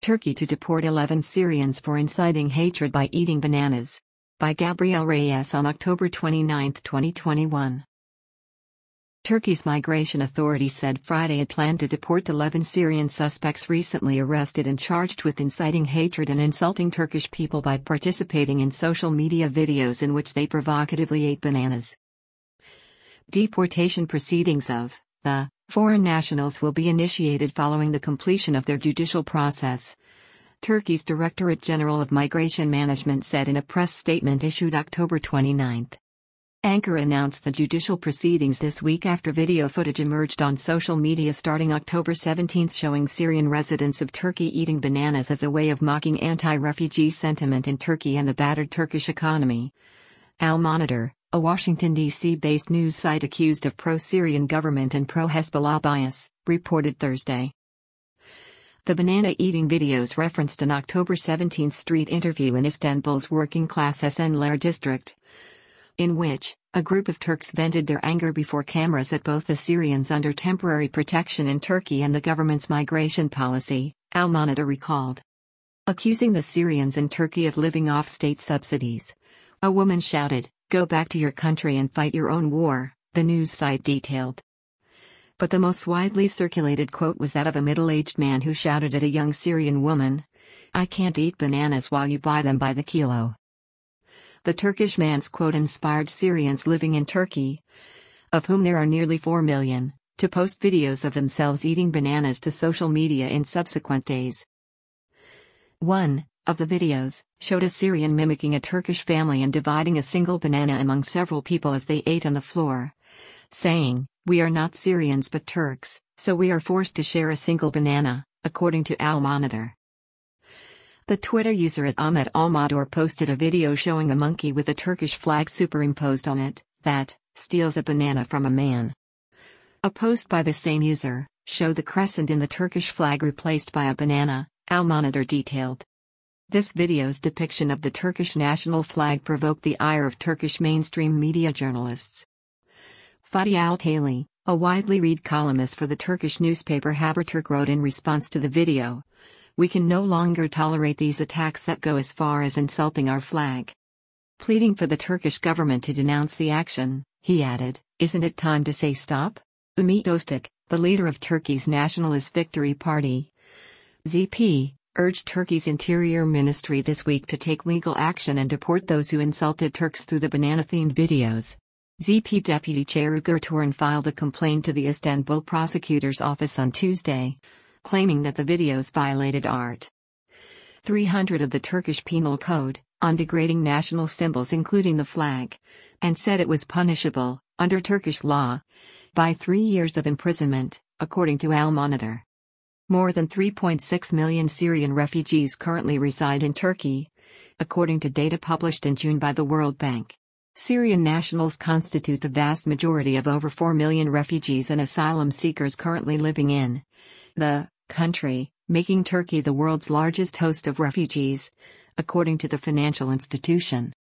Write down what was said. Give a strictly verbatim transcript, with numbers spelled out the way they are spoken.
Turkey to deport eleven Syrians for inciting hatred by eating bananas. By Gabriel Reyes on October twenty-ninth, twenty twenty-one. Turkey's migration authority said Friday it planned to deport eleven Syrian suspects recently arrested and charged with inciting hatred and insulting Turkish people by participating in social media videos in which they provocatively ate bananas. Deportation proceedings of the foreign nationals will be initiated following the completion of their judicial process, Turkey's Directorate General of Migration Management said in a press statement issued October twenty-ninth. Ankara announced the judicial proceedings this week after video footage emerged on social media starting October seventeenth showing Syrian residents of Turkey eating bananas as a way of mocking anti-refugee sentiment in Turkey and the battered Turkish economy. Al Monitor, a Washington, D C-based news site accused of pro-Syrian government and pro-Hezbollah bias, reported Thursday. The banana-eating videos referenced an October seventeenth street interview in Istanbul's working-class Esenler district, in which a group of Turks vented their anger before cameras at both the Syrians under temporary protection in Turkey and the government's migration policy, Al Monitor recalled. Accusing the Syrians in Turkey of living off state subsidies, a woman shouted, "Go back to your country and fight your own war," the news site detailed. But the most widely circulated quote was that of a middle-aged man who shouted at a young Syrian woman, "I can't eat bananas while you buy them by the kilo." The Turkish man's quote inspired Syrians living in Turkey, of whom there are nearly four million, to post videos of themselves eating bananas to social media in subsequent days. One of the videos showed a Syrian mimicking a Turkish family and dividing a single banana among several people as they ate on the floor, saying, "We are not Syrians but Turks, so we are forced to share a single banana," according to Al Monitor. The Twitter user at Ahmet Almador posted a video showing a monkey with a Turkish flag superimposed on it, that steals a banana from a man. A post by the same user showed the crescent in the Turkish flag replaced by a banana, Al Monitor detailed. This video's depiction of the Turkish national flag provoked the ire of Turkish mainstream media journalists. Fatih Altaylı, a widely read columnist for the Turkish newspaper Haberturk, wrote in response to the video, "We can no longer tolerate these attacks that go as far as insulting our flag." Pleading for the Turkish government to denounce the action, he added, "Isn't it time to say stop?" Ümit Özdağ, the leader of Turkey's Nationalist Victory Party, Z P, urged Turkey's Interior Ministry this week to take legal action and deport those who insulted Turks through the banana-themed videos. Z P Deputy Chair Ugur Turan filed a complaint to the Istanbul prosecutor's office on Tuesday, claiming that the videos violated Art. three hundred of the Turkish Penal Code, on degrading national symbols including the flag, and said it was punishable, under Turkish law, by three years of imprisonment, according to Al Monitor. More than three point six million Syrian refugees currently reside in Turkey, according to data published in June by the World Bank. Syrian nationals constitute the vast majority of over four million refugees and asylum seekers currently living in the country, making Turkey the world's largest host of refugees, according to the financial institution.